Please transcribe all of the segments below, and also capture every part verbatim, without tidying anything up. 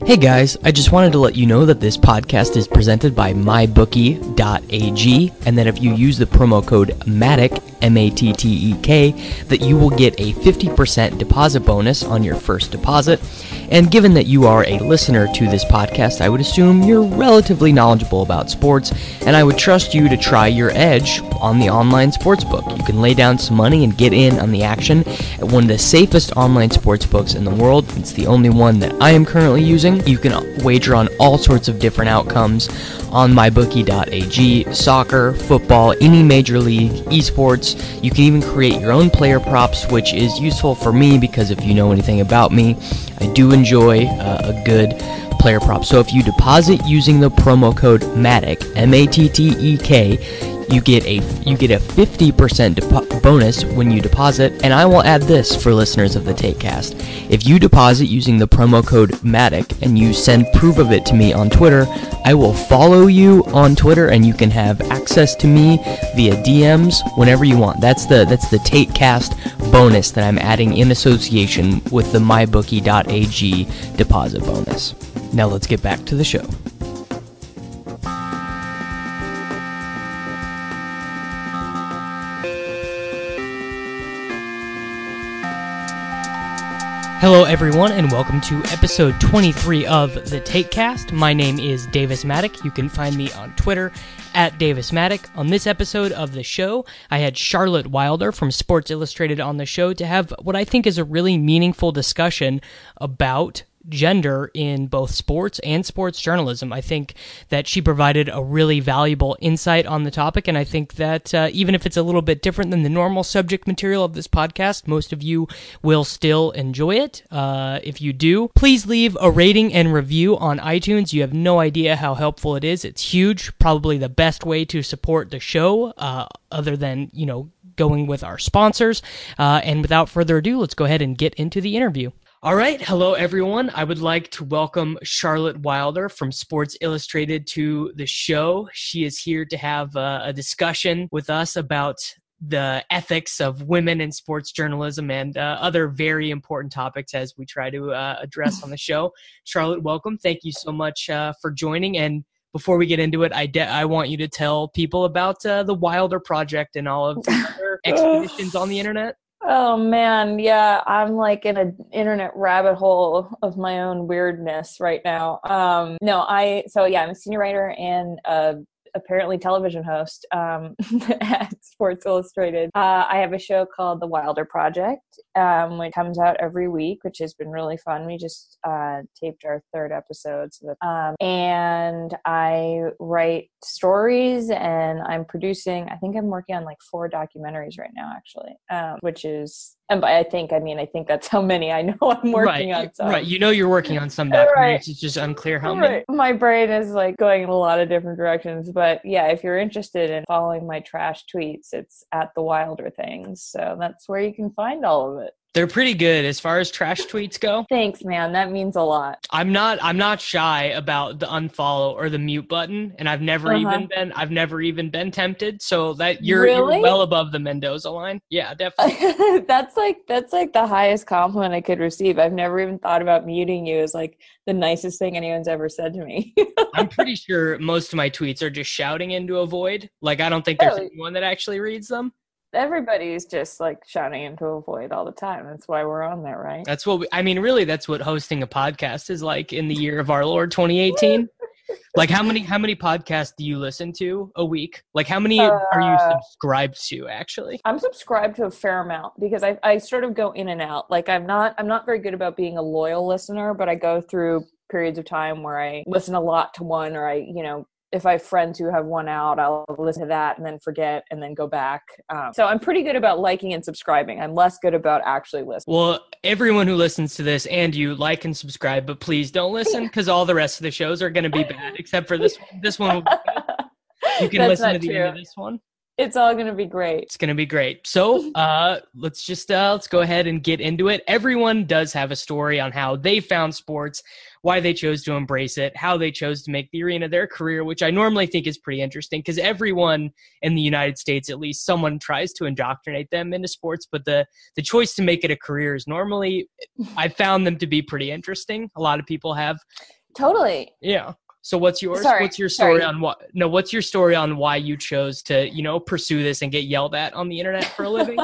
Hey guys, I just wanted to let you know that this podcast is presented by my bookie dot a g, and that if you use the promo code MATTEK, M A T T E K, that you will get a fifty percent deposit bonus on your first deposit. And given that you are a listener to this podcast, I would assume you're relatively knowledgeable about sports, and I would trust you to try your edge on the online sportsbook. You can lay down some money and get in on the action at one of the safest online sportsbooks in the world. It's the only one that I am currently using. You can wager on all sorts of different outcomes on my bookie dot a g, soccer, football, any major league, esports. You can even create your own player props, which is useful for me because if you know anything about me, I do enjoy uh, a good player prop. So if you deposit using the promo code MATTEK, M A T T E K, you get a you get a fifty percent depo- bonus when you deposit. And I will add this for listeners of the TakeCast. If you deposit using the promo code MATTEK and you send proof of it to me on Twitter, I will follow you on Twitter and you can have access to me via D Ms whenever you want. That's the that's the TakeCast bonus that I'm adding in association with the my bookie dot a g deposit bonus. Now let's get back to the show. Hello everyone, and welcome to episode twenty-three of the TakeCast. My name is Davis Mattek. You can find me on Twitter at Davis Mattek. On this episode of the show, I had Charlotte Wilder from Sports Illustrated on the show to have what I think is a really meaningful discussion about gender in both sports and sports journalism. I think that she provided a really valuable insight on the topic, and I think that uh, even if it's a little bit different than the normal subject material of this podcast, most of you will still enjoy it. Uh, if you do, please leave a rating and review on iTunes. You have no idea how helpful it is. It's huge, probably the best way to support the show, uh, other than, you know, going with our sponsors. Uh, and without further ado, let's go ahead and get into the interview. All right. Hello, everyone. I would like to welcome Charlotte Wilder from Sports Illustrated to the show. She is here to have uh, a discussion with us about the ethics of women in sports journalism and uh, other very important topics as we try to uh, address on the show. Charlotte, welcome. Thank you so much uh, for joining. And before we get into it, I, de- I want you to tell people about uh, the Wilder Project and all of the other expeditions on the internet. Oh man, yeah, I'm like in an internet rabbit hole of my own weirdness right now. Um, no, I, so yeah, I'm a senior writer and uh, apparently television host um, at Sports Illustrated. Uh, I have a show called The Wilder Project, um, which comes out every week, which has been really fun. We just uh, taped our third episode. So that, um, and I write stories and I'm producing, I think I'm working on like four documentaries right now, actually, um, which is, and by I think, I mean, I think that's how many I know I'm working right, on. Some. Right, you know you're working on some documentaries, right. It's just unclear how many. Right. My brain is like going in a lot of different directions, but yeah, if you're interested in following my trash tweets, it's at the Wilder Things, so that's where you can find all of it. They're pretty good as far as trash tweets go. Thanks, man. That means a lot. I'm not I'm not shy about the unfollow or the mute button, and I've never uh-huh. even been I've never even been tempted. So that you're, really? you're well above the Mendoza line. Yeah, definitely. that's like that's like the highest compliment I could receive. I've never even thought about muting you as like the nicest thing anyone's ever said to me. I'm pretty sure most of my tweets are just shouting into a void. Like I don't think there's oh. anyone that actually reads them. Everybody's just like shouting into a void all the time. That's why we're on there, right? That's what we, I mean, really, that's what hosting a podcast is like in the year of our Lord twenty eighteen. Like how many how many podcasts do you listen to a week? Like how many uh, are you subscribed to actually? I'm subscribed to a fair amount because I I sort of go in and out. Like I'm not I'm not very good about being a loyal listener, but I go through periods of time where I listen a lot to one, or I, you know, if I have friends who have one out, I'll listen to that and then forget and then go back. Um, so I'm pretty good about liking and subscribing. I'm less good about actually listening. Well, everyone who listens to this and you like and subscribe, but please don't listen because all the rest of the shows are going to be bad except for this one. This one will be good. You can That's listen to the true. end of this one. It's all going to be great. It's going to be great. So uh, let's just uh, let's go ahead and get into it. Everyone does have a story on how they found sports, why they chose to embrace it, how they chose to make the arena their career, which I normally think is pretty interesting because everyone in the United States, at least someone tries to indoctrinate them into sports, but the, the choice to make it a career is normally, I found them to be pretty interesting. A lot of people have. Totally. Yeah. So what's yours? Sorry, what's your story sorry. on what? No, what's your story on why you chose to, you know, pursue this and get yelled at on the internet for a living?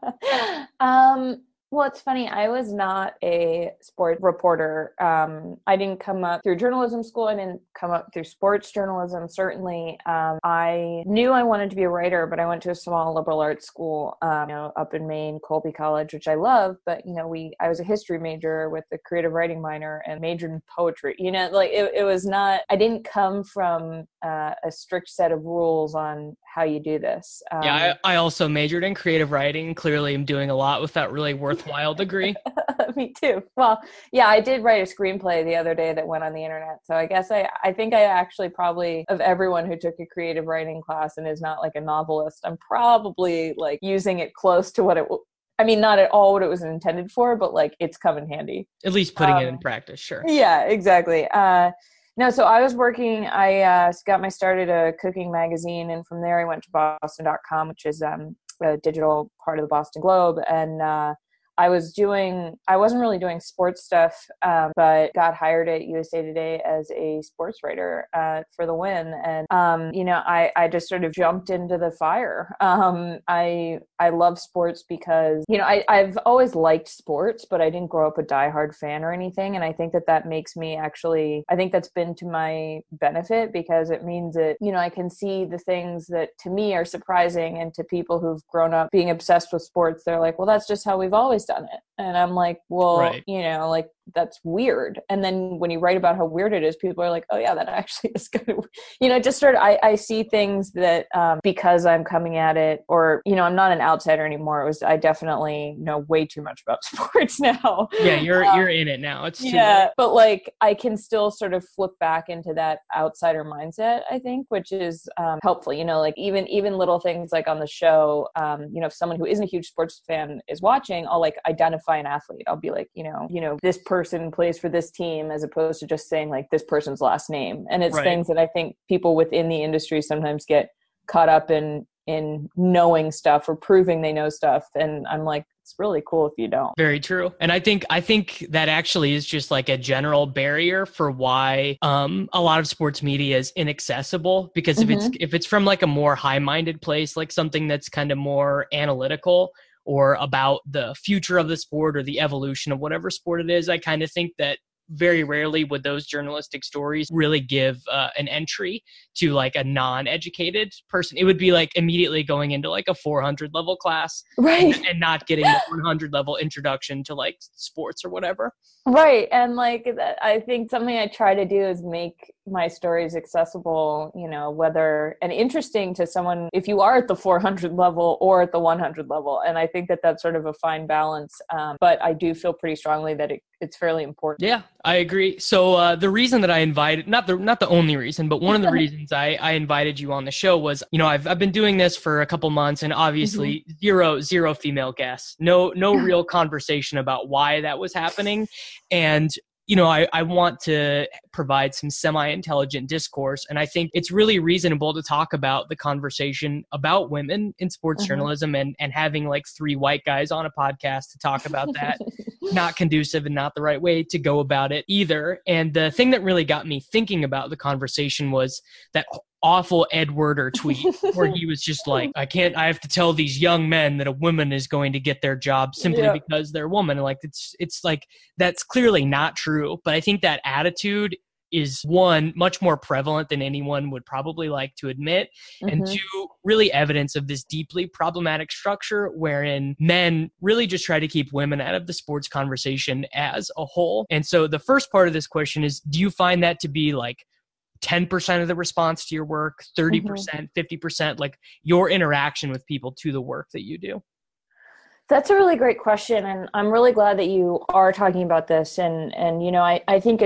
um, well, it's funny. I was not a sport reporter. Um, I didn't come up through journalism school. I didn't come up through sports journalism. Certainly, um, I knew I wanted to be a writer, but I went to a small liberal arts school, um, you know, up in Maine, Colby College, which I love. But you know, we I was a history major with a creative writing minor and majored in poetry. You know, like it, it was not. I didn't come from uh, a strict set of rules on how you do this. Um, yeah, I, I also majored in creative writing. Clearly, I'm doing a lot with that really worthwhile degree. Me too. Well, yeah, I did write a screenplay the other day that went on the internet. So I guess I, I think I actually probably, of everyone who took a creative writing class and is not like a novelist, I'm probably like using it close to what it w- I mean, not at all what it was intended for, but like it's come in handy. At least putting um, it in practice, sure. Yeah, exactly. Uh, no, so I was working, I uh, got my start at a cooking magazine, and from there I went to boston dot com, which is um, a digital part of the Boston Globe. And uh, I was doing, I wasn't really doing sports stuff, um, but got hired at U S A Today as a sports writer uh, for the win. And, um, you know, I, I just sort of jumped into the fire. Um, I, I love sports because, you know, I, I've always liked sports, but I didn't grow up a diehard fan or anything. And I think that that makes me actually, I think that's been to my benefit because it means that, you know, I can see the things that to me are surprising, and to people who've grown up being obsessed with sports, they're like, well, that's just how we've always done it. And I'm like, well, Right. you know, like that's weird. And then when you write about how weird it is, people are like, oh yeah, that actually is kind of, you know, just sort of, I, I see things that um, because I'm coming at it, or, you know, I'm not an outsider anymore. It was, I definitely know way too much about sports now. Yeah, you're um, you're in it now. It's too yeah, late. but like I can still sort of flip back into that outsider mindset, I think, which is um, helpful. You know, like even even little things like on the show, um, you know, if someone who isn't a huge sports fan is watching, I'll like identify an athlete. I'll be like, you know, you know, this person plays for this team, as opposed to just saying like this person's last name. And it's Right. things that I think people within the industry sometimes get caught up in in knowing stuff or proving they know stuff. And I'm like, it's really cool if you don't. Very true. And I think I think that actually is just like a general barrier for why um, a lot of sports media is inaccessible. Because if Mm-hmm. it's if it's from like a more high-minded place, like something that's kind of more analytical or about the future of the sport or the evolution of whatever sport it is, I kind of think that very rarely would those journalistic stories really give uh, an entry to like a non-educated person. It would be like immediately going into like a four hundred level class, Right. and, and not getting the one hundred level introduction to like sports or whatever. Right. And like, I think something I try to do is make my stories accessible, you know, whether and interesting to someone, if you are at the four hundred level or at the one hundred level. And I think that that's sort of a fine balance. Um, but I do feel pretty strongly that it, it's fairly important. Yeah, I agree. So uh, the reason that I invited, not the not the only reason, but one of the reasons I, I invited you on the show was, you know, I've I've been doing this for a couple months, and obviously mm-hmm. zero zero female guests, no no real conversation about why that was happening, and you know, I, I want to provide some semi-intelligent discourse. And I think it's really reasonable to talk about the conversation about women in sports mm-hmm. journalism, and, and having like three white guys on a podcast to talk about that, not conducive and not the right way to go about it either. And the thing that really got me thinking about the conversation was that awful Ed Werder tweet where he was just like, I can't, I have to tell these young men that a woman is going to get their job simply yeah. because they're a woman. Like it's, it's like, that's clearly not true. But I think that attitude is one, much more prevalent than anyone would probably like to admit. Mm-hmm. And two, really evidence of this deeply problematic structure wherein men really just try to keep women out of the sports conversation as a whole. And so the first part of this question is, do you find that to be like ten percent of the response to your work, thirty percent, mm-hmm. fifty percent, like your interaction with people to the work that you do? That's a really great question. And I'm really glad that you are talking about this. And, and, you know, I, I think it's,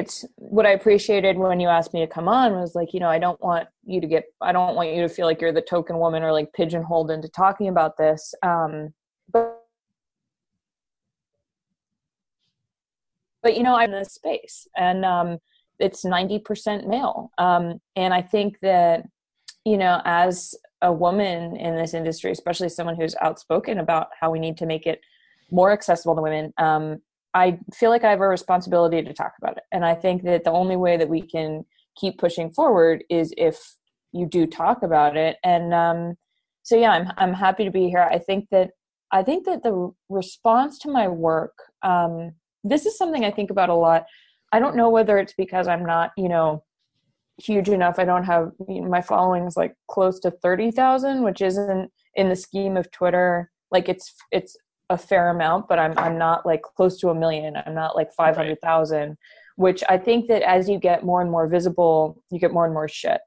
what I appreciated when you asked me to come on was like, you know, I don't want you to get, I don't want you to feel like you're the token woman or like pigeonholed into talking about this. Um, but, but, you know, I'm in this space and um, it's ninety percent male. Um, and I think that, you know, as a woman in this industry, especially someone who's outspoken about how we need to make it more accessible to women, um, I feel like I have a responsibility to talk about it. And I think that the only way that we can keep pushing forward is if you do talk about it. And um, so, yeah, I'm, I'm happy to be here. I think that, I think that the response to my work, um, this is something I think about a lot. I don't know whether it's because I'm not, you know, huge enough. I don't have, you know, my following is like close to thirty thousand, which isn't in the scheme of Twitter. Like it's, it's a fair amount, but I'm, I'm not like close to a million. I'm not like five hundred thousand, right. Which I think that as you get more and more visible, you get more and more shit.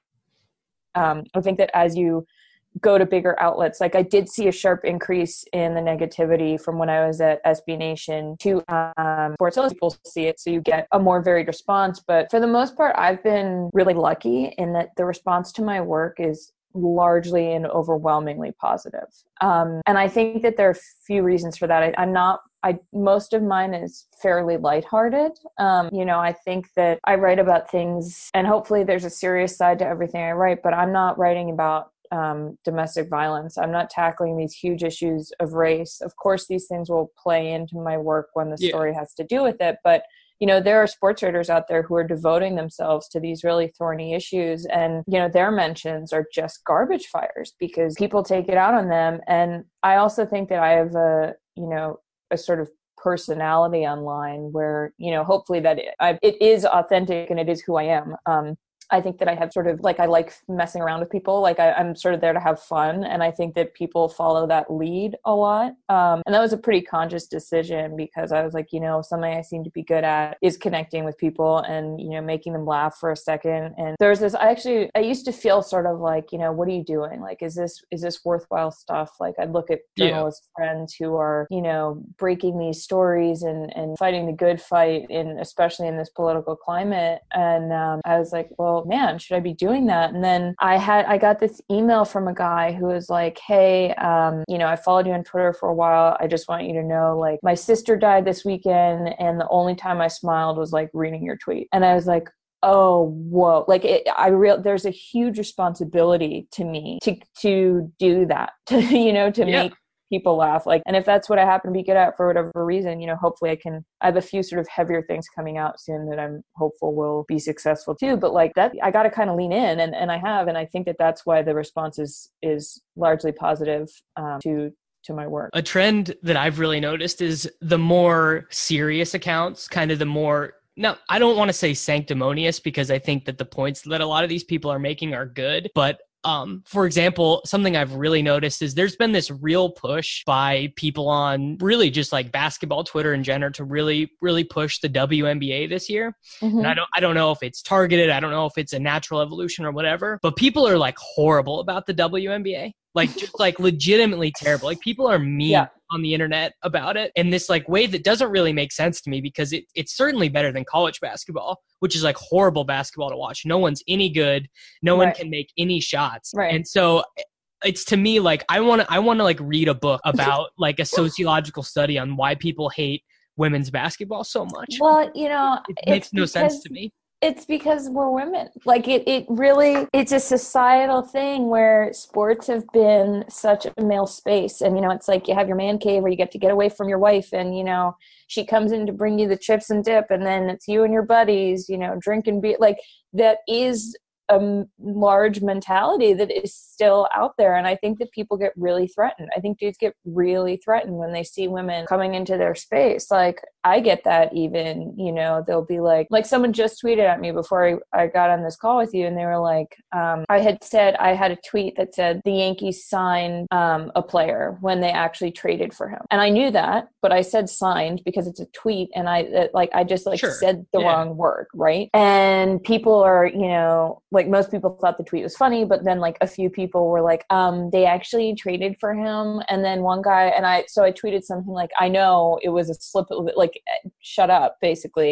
Um, I think that as you go to bigger outlets, like I did see a sharp increase in the negativity from when I was at S B Nation to um, Sports Illustrated. People see it, so you get a more varied response. But for the most part, I've been really lucky in that the response to my work is largely and overwhelmingly positive. Um, and I think that there are a few reasons for that. I, I'm not, I, most of mine is fairly lighthearted. Um, you know, I think that I write about things and hopefully there's a serious side to everything I write, but I'm not writing about um, domestic violence. I'm not tackling these huge issues of race. Of course, these things will play into my work when the Yeah. story has to do with it, but you know, there are sports writers out there who are devoting themselves to these really thorny issues. And, you know, their mentions are just garbage fires because people take it out on them. And I also think that I have a, you know, a sort of personality online where, you know, hopefully that it, I, it is authentic and it is who I am. Um, I think that I have sort of like, I like messing around with people. Like I, I'm sort of there to have fun. And I think that people follow that lead a lot. Um, and that was a pretty conscious decision because I was like, you know, something I seem to be good at is connecting with people and, you know, making them laugh for a second. And there's this, I actually, I used to feel sort of like, you know, what are you doing? Like, is this, is this worthwhile stuff? Like I'd look at journalist yeah. friends who are, you know, breaking these stories and, and fighting the good fight in, especially in this political climate. And um, I was like, well, man, should I be doing that? And then I had, I got this email from a guy who was like, hey, um, you know, I followed you on Twitter for a while. I just want you to know, like, my sister died this weekend and the only time I smiled was like reading your tweet. And I was like, oh, whoa. Like it, I real, there's a huge responsibility to me to, to do that, to, you know, to yeah. make people laugh. Like, and if that's what I happen to be good at for whatever reason, you know, hopefully I can, I have a few sort of heavier things coming out soon that I'm hopeful will be successful too. But like that, I got to kind of lean in and, and I have, and I think that that's why the response is, is largely positive um, to, to my work. A trend that I've really noticed is the more serious accounts, kind of the more, no, I don't want to say sanctimonious because I think that the points that a lot of these people are making are good, but Um, for example, something I've really noticed is there's been this real push by people on really just like basketball Twitter in general to really, really push the W N B A this year. Mm-hmm. And I don't, I don't know if it's targeted. I don't know if it's a natural evolution or whatever, but people are like horrible about the W N B A. Like just like legitimately terrible. Like people are mean yeah. on the internet about it in this like way that doesn't really make sense to me because it, it's certainly better than college basketball, which is like horrible basketball to watch. No one's any good. No right. one can make any shots. Right. And so it's to me like I want to I want to like read a book about like a sociological study on why people hate women's basketball so much. Well, you know, it makes no sense to me. It's because we're women. Like it, it really, it's a societal thing where sports have been such a male space. And, you know, it's like you have your man cave where you get to get away from your wife and, you know, she comes in to bring you the chips and dip and then it's you and your buddies, you know, drinking beer. Like that is a large mentality that is still out there. And I think that people get really threatened. I think dudes get really threatened when they see women coming into their space. Like I get that even, you know, they'll be like, like someone just tweeted at me before I, I got on this call with you. And they were like, um, I had said, I had a tweet that said the Yankees signed um, a player when they actually traded for him. And I knew that, but I said signed because it's a tweet. And I it, like, I just like sure. said the yeah. wrong word. Right. And people are, you know, like most people thought the tweet was funny, but then like a few people were like, um, they actually traded for him. And then one guy, and I, so I tweeted something like, I know it was a slip, like, shut up, basically.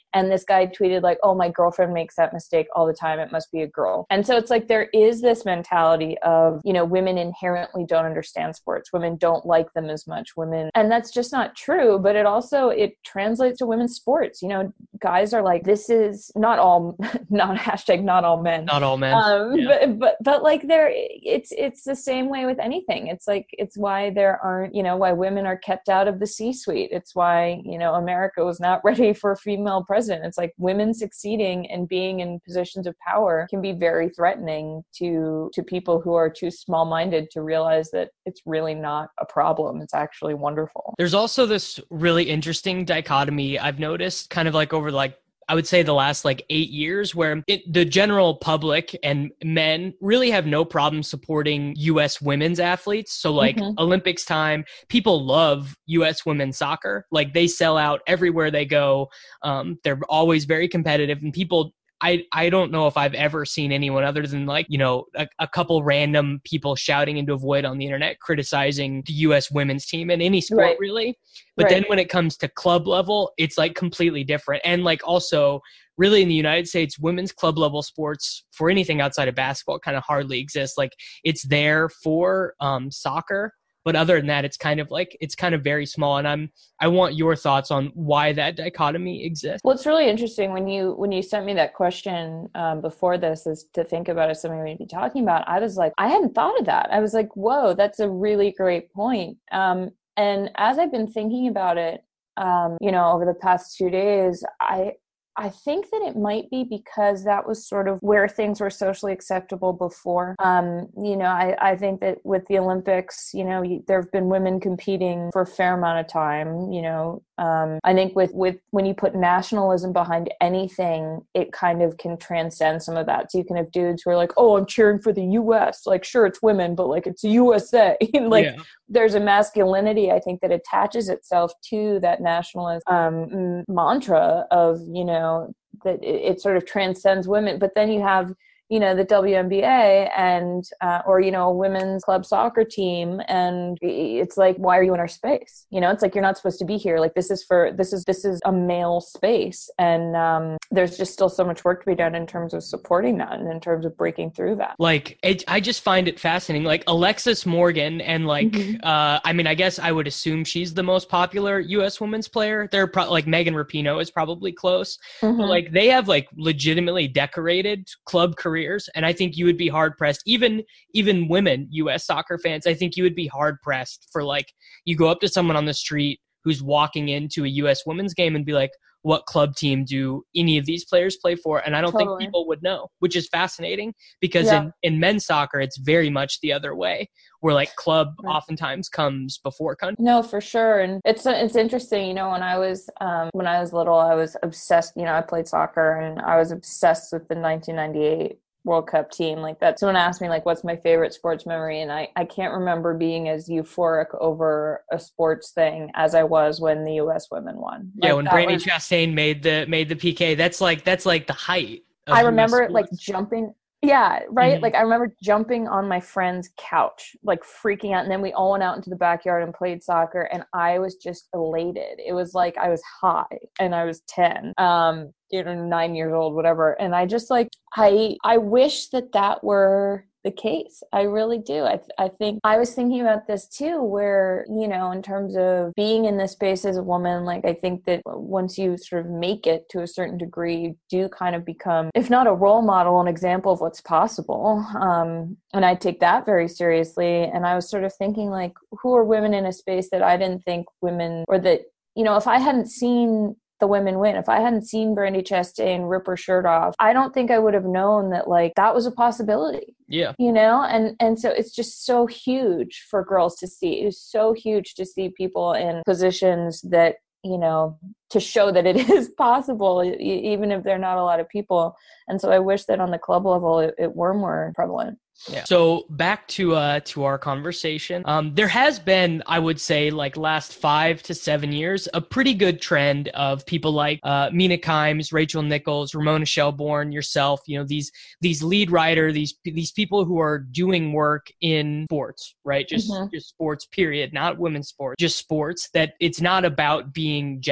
And this guy tweeted like, oh, my girlfriend makes that mistake all the time. It must be a girl. And so it's like there is this mentality of, you know, women inherently don't understand sports. Women don't like them as much. Women, and that's just not true. But it also, it translates to women's sports. You know, guys are like, this is not all, not hashtag not all men. Not all men. Um, yeah. but, but, but like there, it's, it's the same way with anything. It's like, it's why there aren't, you know, why women are kept out of the C-suite. It's why, you know, America was not ready for a female president. It's like women succeeding and being in positions of power can be very threatening to, to people who are too small-minded to realize that it's really not a problem. It's actually wonderful. There's also this really interesting dichotomy I've noticed kind of like over like I would say the last like eight years where it, the general public and men really have no problem supporting U S women's athletes. So like mm-hmm. Olympics time, people love U S women's soccer. Like they sell out everywhere they go. Um, they're always very competitive, and people I, I don't know if I've ever seen anyone other than like, you know, a, a couple random people shouting into a void on the internet, criticizing the U S women's team in any sport, right. really. But right. then when it comes to club level, it's like completely different. And like also really in the United States, women's club level sports for anything outside of basketball kind of hardly exists. Like it's there for um, soccer. But other than that, it's kind of like, it's kind of very small. And I'm, I want your thoughts on why that dichotomy exists. Well, it's really interesting when you, when you sent me that question um, before this is to think about as something we'd be talking about. I was like, I hadn't thought of that. I was like, whoa, that's a really great point. Um, and as I've been thinking about it, um, you know, over the past two days, I, I think that it might be because that was sort of where things were socially acceptable before. Um, you know, I, I think that with the Olympics, you know, there have been women competing for a fair amount of time. You know, um, I think with, with when you put nationalism behind anything, it kind of can transcend some of that. So you can have dudes who are like, oh, I'm cheering for the U S. Like, sure, it's women, but like it's U S A. like yeah. There's a masculinity, I think, that attaches itself to that nationalist um, mantra of, you know, that it, it sort of transcends women. But then you have, you know, the W N B A and, uh, or, you know, a women's club soccer team. And it's like, why are you in our space? You know, it's like, you're not supposed to be here. Like, this is for, this is, this is a male space. And um, there's just still so much work to be done in terms of supporting that and in terms of breaking through that. Like, it, I just find it fascinating. Like Alexis Morgan and like, mm-hmm. uh, I mean, I guess I would assume she's the most popular U S women's player. They're pro- like Megan Rapinoe is probably close. Mm-hmm. But like they have like legitimately decorated club careers. And I think you would be hard pressed, even even women U S soccer fans. I think you would be hard pressed for like you go up to someone on the street who's walking into a U S women's game and be like, what club team do any of these players play for? And I don't totally. think people would know, which is fascinating because yeah. in, in men's soccer, it's very much the other way where like club right. oftentimes comes before country. No, for sure. And it's, it's interesting, you know, when I was, um, when I was little, I was obsessed, you know, I played soccer and I was obsessed with the nineteen ninety-eight World Cup team. Like that, someone asked me like, what's my favorite sports memory? And I, I can't remember being as euphoric over a sports thing as I was when the U S women won. Like, yeah. When Brandi was, Chastain made the, made the P K, that's like, that's like the height. I remember like jumping. Yeah. Right. Mm-hmm. Like I remember jumping on my friend's couch, like freaking out. And then we all went out into the backyard and played soccer. And I was just elated. It was like, I was high and I was ten. Um, you know, nine years old, whatever. And I just like, I, I wish that that were the case. I really do. I, th- I think I was thinking about this too, where, you know, in terms of being in this space as a woman, like, I think that once you sort of make it to a certain degree, you do kind of become, if not a role model, an example of what's possible. Um, and I take that very seriously. And I was sort of thinking like, who are women in a space that I didn't think women, or that, you know, if I hadn't seen the women win, if I hadn't seen Brandi Chastain rip her shirt off, I don't think I would have known that like that was a possibility. Yeah. You know, and, and so it's just so huge for girls to see. It's so huge to see people in positions that, you know, to show that it is possible, even if there are not a lot of people. And so I wish that on the club level, it, it were more prevalent. Yeah. So back to uh to our conversation. Um, there has been, I would say, like last five to seven years, a pretty good trend of people like uh, Mina Kimes, Rachel Nichols, Ramona Shelbourne, yourself. You know, these these lead writer, these these people who are doing work in sports, right? Just mm-hmm. just sports, period, not women's sports, just sports. That it's not about being gendered.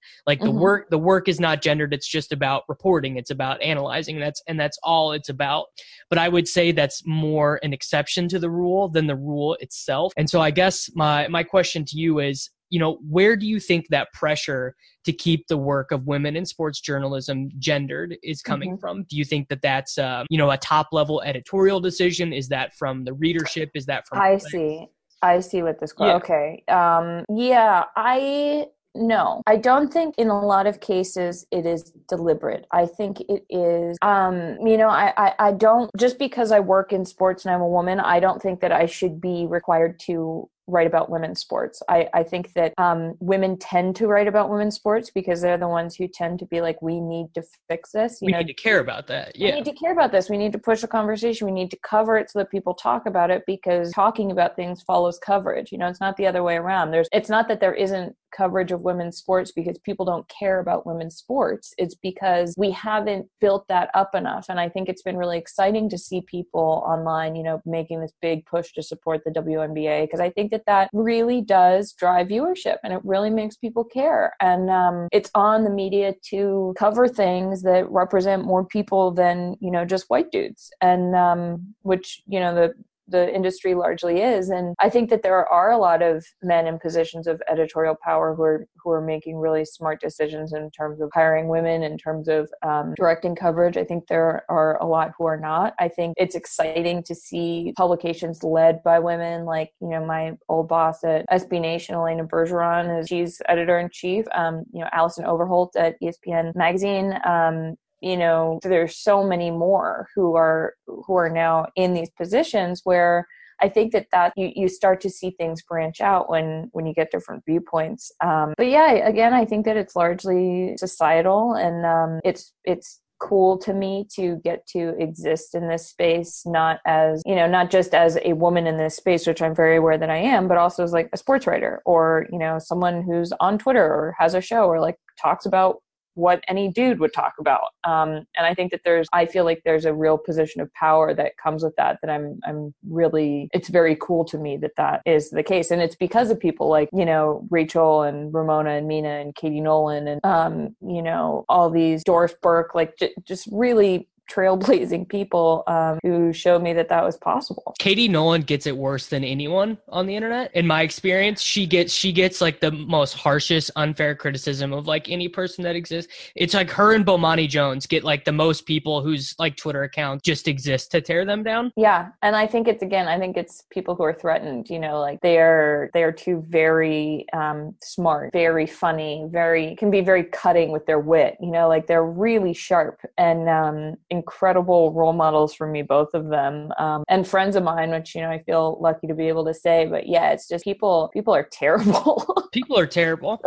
Like the Mhm. work, the work is not gendered. It's just about reporting. It's about analyzing. That's, and that's all it's about. But I would say that's more an exception to the rule than the rule itself. And so I guess my, my question to you is, you know, where do you think that pressure to keep the work of women in sports journalism gendered is coming Mhm. from? Do you think that that's, um, you know, a top level editorial decision? Is that from the readership? Is that from? I see. I see what this. Yeah. Okay. Um. Yeah. I. No, I don't think in a lot of cases it is deliberate. I think it is, um, you know, I, I, I don't, just because I work in sports and I'm a woman, I don't think that I should be required to write about women's sports. I, I think that um, women tend to write about women's sports because they're the ones who tend to be like, we need to fix this. You We know, need to care about that. we Yeah. need to care about this. We need to push a conversation. We need to cover it so that people talk about it, because talking about things follows coverage. You know, it's not the other way around. There's, it's not that there isn't coverage of women's sports because people don't care about women's sports. It's because we haven't built that up enough. And I think it's been really exciting to see people online, you know, making this big push to support the W N B A, because I think that that really does drive viewership and it really makes people care. And um, it's on the media to cover things that represent more people than, you know, just white dudes. And um, which, you know, the the industry largely is. And I think that there are a lot of men in positions of editorial power who are who are making really smart decisions in terms of hiring women, in terms of um, directing coverage. I think there are a lot who are not. I think it's exciting to see publications led by women, like, you know, my old boss at S B Nation, Elena Bergeron, is she's editor-in-chief. Um, you know, Allison Overholt at E S P N Magazine. Um, you know, there's so many more who are who are now in these positions where I think that that you, you start to see things branch out when when you get different viewpoints. Um, but yeah, again, I think that it's largely societal, and um, it's it's cool to me to get to exist in this space, not as, you know, not just as a woman in this space, which I'm very aware that I am, but also as like a sports writer, or, you know, someone who's on Twitter or has a show or like talks about what any dude would talk about. Um, and I think that there's, I feel like there's a real position of power that comes with that, that I'm, I'm really, it's very cool to me that that is the case. And it's because of people like, you know, Rachel and Ramona and Mina and Katie Nolan and, um, you know, all these Doris Burke, like j- just really trailblazing people um, who showed me that that was possible. Katie Nolan gets it worse than anyone on the internet. In my experience, she gets she gets like the most harshest, unfair criticism of like any person that exists. It's like her and Bomani Jones get like the most people whose like Twitter account just exist to tear them down. Yeah, and I think it's, again, I think it's people who are threatened. You know, like they are they are two very um, smart, very funny, very can be very cutting with their wit. You know, like they're really sharp and um, incredible role models for me, both of them, um, and friends of mine, which, you know, I feel lucky to be able to say. But yeah, it's just people people are terrible. People are terrible.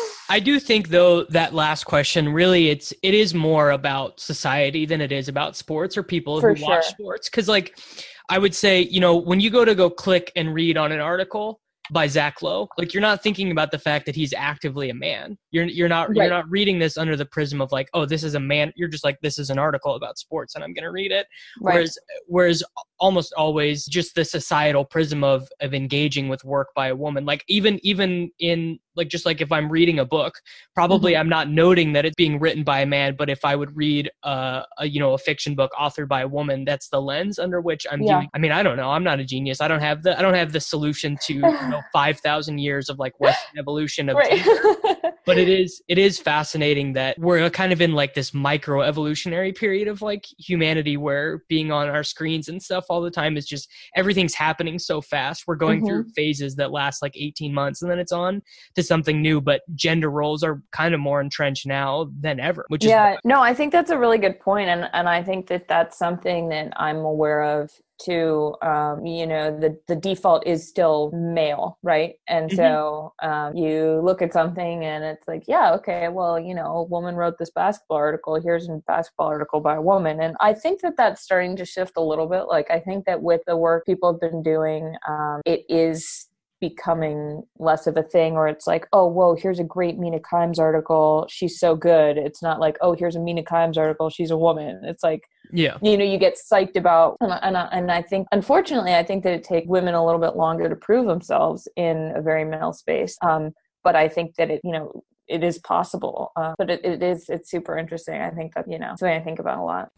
I do think, though, that last question, really, it's it is more about society than it is about sports or people For who watch sure. sports. Because, like, I would say, you know, when you go to go click and read on an article by Zach Lowe, like, you're not thinking about the fact that he's actively a man. You're you're not you're Right. not reading this under the prism of like, oh, this is a man. You're just like, this is an article about sports, and I'm going to read it. Right. Whereas whereas almost always just the societal prism of of engaging with work by a woman. Like even even in like just like if I'm reading a book, probably Mhm. I'm not noting that it's being written by a man, but if I would read uh, a you know a fiction book authored by a woman, that's the lens under which I'm Yeah. viewing. I mean, I don't know. I'm not a genius. I don't have the I don't have the solution to you know five thousand years of like Western evolution of Right. gender. But it is it is fascinating that we're kind of in like this micro evolutionary period of like humanity where being on our screens and stuff all the time is just everything's happening so fast. We're going Mhm. through phases that last like eighteen months and then it's on to something new. But gender roles are kind of more entrenched now than ever, which is Yeah, no, I think that's a really good point, and and I think that that's something that I'm aware of too. Um, you know, the the default is still male, right? And Mhm. so um, you look at something and it's like, yeah, okay, well, you know, a woman wrote this basketball article. Here's a basketball article by a woman, and I think that that's starting to shift a little bit. Like, I think that with the work people have been doing, um, it is becoming less of a thing, or it's like, oh, whoa, here's a great Mina Kimes article, she's so good. It's not like, oh, here's a Mina Kimes article, she's a woman. It's like, yeah. you know, you get psyched about, and, and, and I think, unfortunately, I think that it takes women a little bit longer to prove themselves in a very male space. Um, but I think that it, you know, it is possible. Uh, but it, it is, it's super interesting. I think that, you know, something I think about a lot.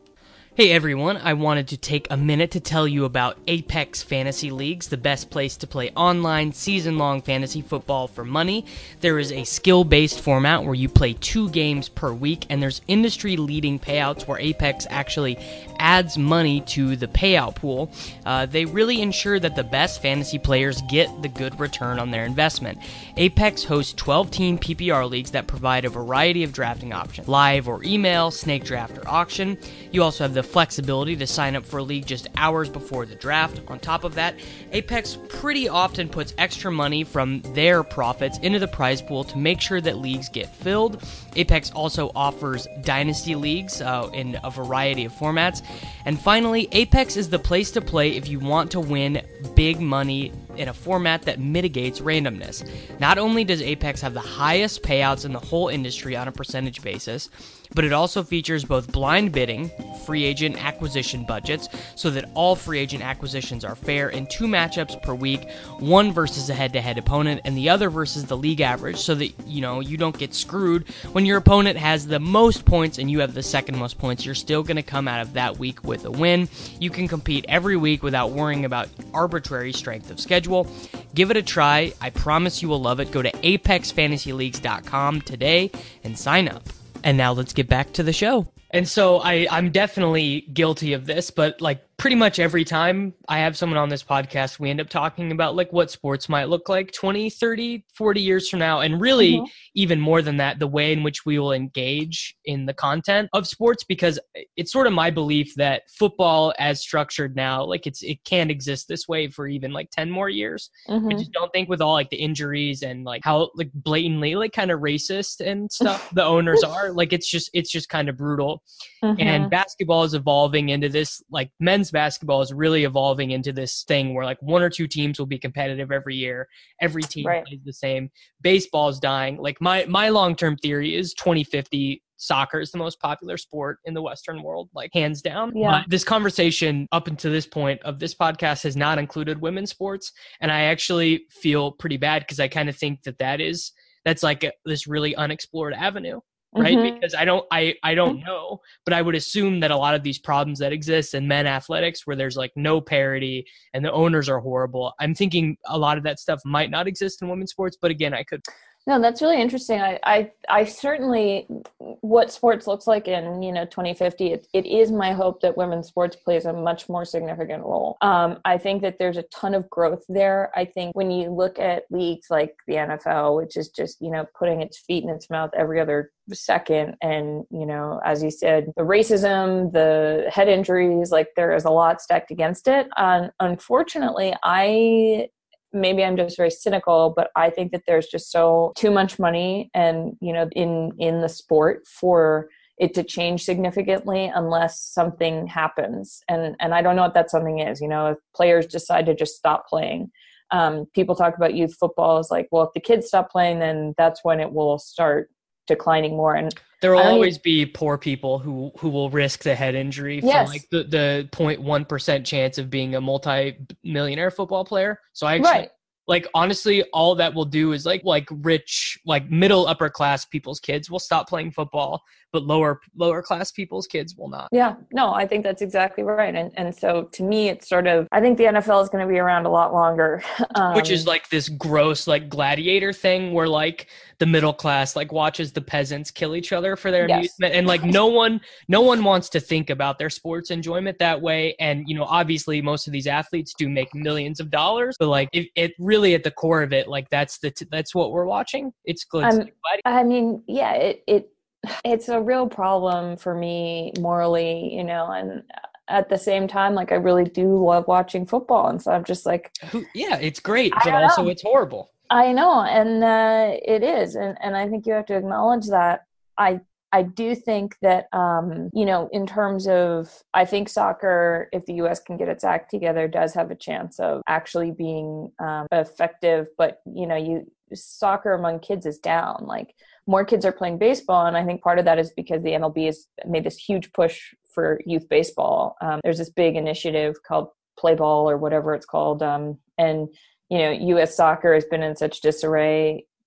Hey everyone, I wanted to take a minute to tell you about Apex Fantasy Leagues, the best place to play online, season-long fantasy football for money. There is a skill-based format where you play two games per week, and there's industry-leading payouts where Apex actually adds money to the payout pool. Uh, they really ensure that the best fantasy players get the good return on their investment. Apex hosts twelve-team P P R leagues that provide a variety of drafting options, live or email, snake draft, or auction. You also have the flexibility to sign up for a league just hours before the draft. On top of that, Apex pretty often puts extra money from their profits into the prize pool to make sure that leagues get filled. Apex also offers dynasty leagues uh, in a variety of formats. And finally, Apex is the place to play if you want to win big money in a format that mitigates randomness. Not only does Apex have the highest payouts in the whole industry on a percentage basis, but it also features both blind bidding, free agent acquisition budgets, so that all free agent acquisitions are fair, and two matchups per week, one versus a head-to-head opponent and the other versus the league average, so that, you know, you don't get screwed when your opponent has the most points and you have the second most points. You're still going to come out of that week with a win. You can compete every week without worrying about arbitrary strength of schedule. Give it a try. I promise you will love it. Go to apex fantasy leagues dot com today and sign up. And now let's get back to the show. And so I, I'm definitely guilty of this, but like pretty much every time I have someone on this podcast, we end up talking about like what sports might look like twenty, thirty, forty years from now. And really, mm-hmm. even more than that, the way in which we will engage in the content of sports, because it's sort of my belief that football as structured now, like it's, it can't exist this way for even like ten more years. Mm-hmm. I just don't think with all like the injuries and like how like blatantly like kind of racist and stuff the owners are, like it's just, it's just kind of brutal. Mm-hmm. And basketball is evolving into this, like men's basketball is really evolving into this thing where like one or two teams will be competitive every year. Every team right. plays the same. Baseball is dying. Like my, my long-term theory is twenty fifty soccer is the most popular sport in the Western world, like hands down. Yeah. But this conversation up until this point of this podcast has not included women's sports. And I actually feel pretty bad because I kind of think that that is, that's like a, this really unexplored avenue. Right. Mm-hmm. Because I don't, I, I don't know, but I would assume that a lot of these problems that exist in men athletics where there's like no parity and the owners are horrible, I'm thinking a lot of that stuff might not exist in women's sports, but again, I could. No, that's really interesting. I, I, I certainly, what sports looks like in, you know, twenty fifty, it, it is my hope that women's sports plays a much more significant role. Um, I think that there's a ton of growth there. I think when you look at leagues like the N F L, which is just, you know, putting its feet in its mouth every other second. And, you know, as you said, the racism, the head injuries, like there is a lot stacked against it. Um, unfortunately, I... maybe I'm just very cynical, but I think that there's just so too much money and, you know, in, in the sport for it to change significantly unless something happens. And, and I don't know what that something is, you know, if players decide to just stop playing. Um, people talk about youth football as like, well, if the kids stop playing, then that's when it will start declining more. And there will always even, be poor people who, who will risk the head injury for yes. like the, the zero point one percent chance of being a multi-millionaire football player. So I actually, right. like, honestly, all that will do is like, like rich, like middle upper class people's kids will stop playing football, but lower, lower class people's kids will not. Yeah, no, I think that's exactly right. And, and so to me, it's sort of, I think the N F L is going to be around a lot longer. um, Which is like this gross, like gladiator thing where like the middle class, like watches the peasants kill each other for their yes. amusement. And like no one, no one wants to think about their sports enjoyment that way. And, you know, obviously most of these athletes do make millions of dollars, but like it, it really at the core of it, like that's the, t- that's what we're watching. It's good. Um, I mean, yeah, it, it, it's a real problem for me morally, you know, and at the same time, like I really do love watching football. And so I'm just like, yeah, it's great, but also it's horrible. I know. And uh, it is. And, and I think you have to acknowledge that. I, I do think that, um, you know, in terms of, I think soccer, if the U S can get its act together, does have a chance of actually being um, effective. But, you know, you soccer among kids is down. Like more kids are playing baseball. And I think part of that is because the M L B has made this huge push for youth baseball. Um, there's this big initiative called Play Ball or whatever it's called. Um, and, you know, U S soccer has been in such disarray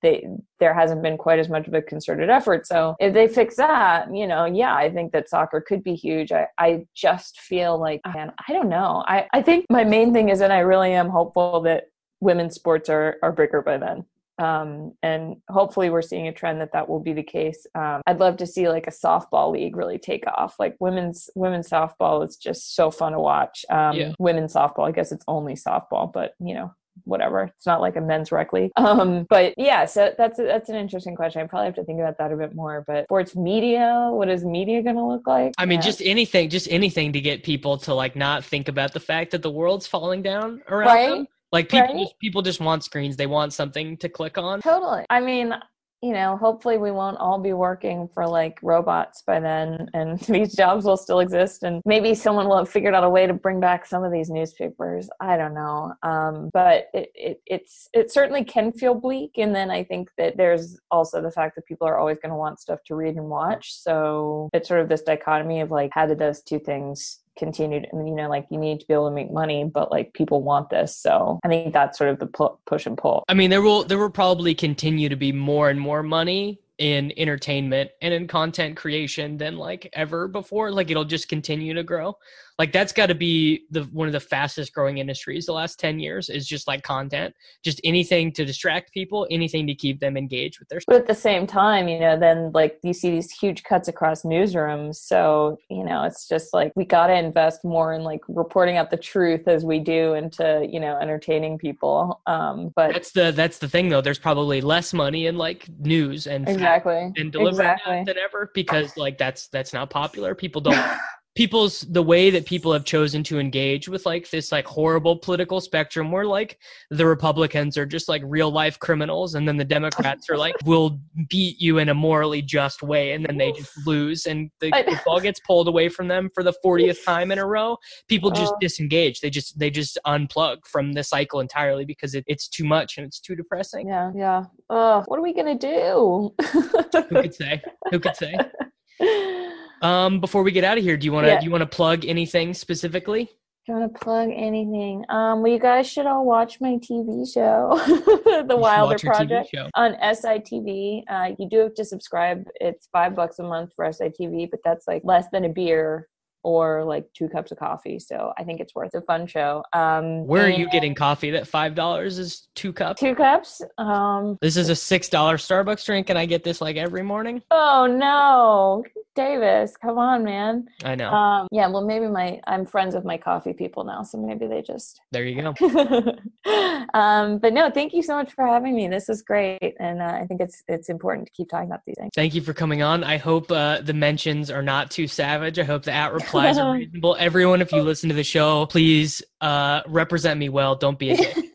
they there hasn't been quite as much of a concerted effort. So if they fix that, you know, yeah, I think that soccer could be huge. I, I just feel like, man, I don't know. I, I think my main thing is that I really am hopeful that women's sports are, are bigger by then. Um, and hopefully we're seeing a trend that that will be the case. Um, I'd love to see like a softball league really take off. Like women's, women's softball is just so fun to watch. Um, Yeah. Women's softball, I guess it's only softball, but you know, whatever. It's not like a men's rec league. Um, but yeah, so that's, a, that's an interesting question. I probably have to think about that a bit more, but sports media, what is media going to look like? I mean, Yeah. just anything, just anything to get people to like not think about the fact that the world's falling down around Right? them. Like people, Right? just, people just want screens. They want something to click on. Totally. I mean, you know, hopefully we won't all be working for like robots by then, and these jobs will still exist, and maybe someone will have figured out a way to bring back some of these newspapers. I don't know. Um, but it, it, it's, it certainly can feel bleak. And then I think that there's also the fact that people are always going to want stuff to read and watch. So it's sort of this dichotomy of like, how do those two things continued? And you know, like you need to be able to make money, but like people want this. So I think that's sort of the pu- push and pull. I mean, there will there will probably continue to be more and more money in entertainment and in content creation than like ever before. Like it'll just continue to grow. Like that's got to be the one of the fastest growing industries the last ten years is just like content, just anything to distract people, anything to keep them engaged with their stuff. But at the same time, you know, then like you see these huge cuts across newsrooms. So, you know, it's just like we got to invest more in like reporting out the truth as we do into, you know, entertaining people. Um, but That's the that's the thing though. There's probably less money in like news and exactly and delivering exactly that than ever because like that's that's not popular. People don't people's the way that people have chosen to engage with like this like horrible political spectrum where like the Republicans are just like real life criminals and then the Democrats are like will beat you in a morally just way and then they just lose and the, the ball gets pulled away from them for the fortieth time in a row. People just uh, disengage. They just they just unplug from the cycle entirely because it, it's too much and it's too depressing. yeah yeah uh, what are we gonna do? Who could say? Who could say? Um, before we get out of here, do you want to Yeah. do you want to plug anything specifically? Do you want to plug anything? Um, well, you guys should all watch my T V show, The Wilder Watch your T V Project, show. on S I T V. Uh, you do have to subscribe. It's five bucks a month for S I T V, but that's like less than a beer or like two cups of coffee. So I think it's worth a fun show. Um, Where are and you getting coffee that five dollars is two cups? two cups? Um, This is a six dollar Starbucks drink, and I get this like every morning. oh no, Davis, come on, man. I know. Um, yeah, well, maybe my I'm friends with my coffee people now, so maybe they just. There you go. um, but no, thank you so much for having me. This is great, and uh, I think it's it's important to keep talking about these things. Thank you for coming on. I hope uh, the mentions are not too savage. I hope the at replies are reasonable. Everyone, if you listen to the show, please uh, represent me well. Don't be a dick.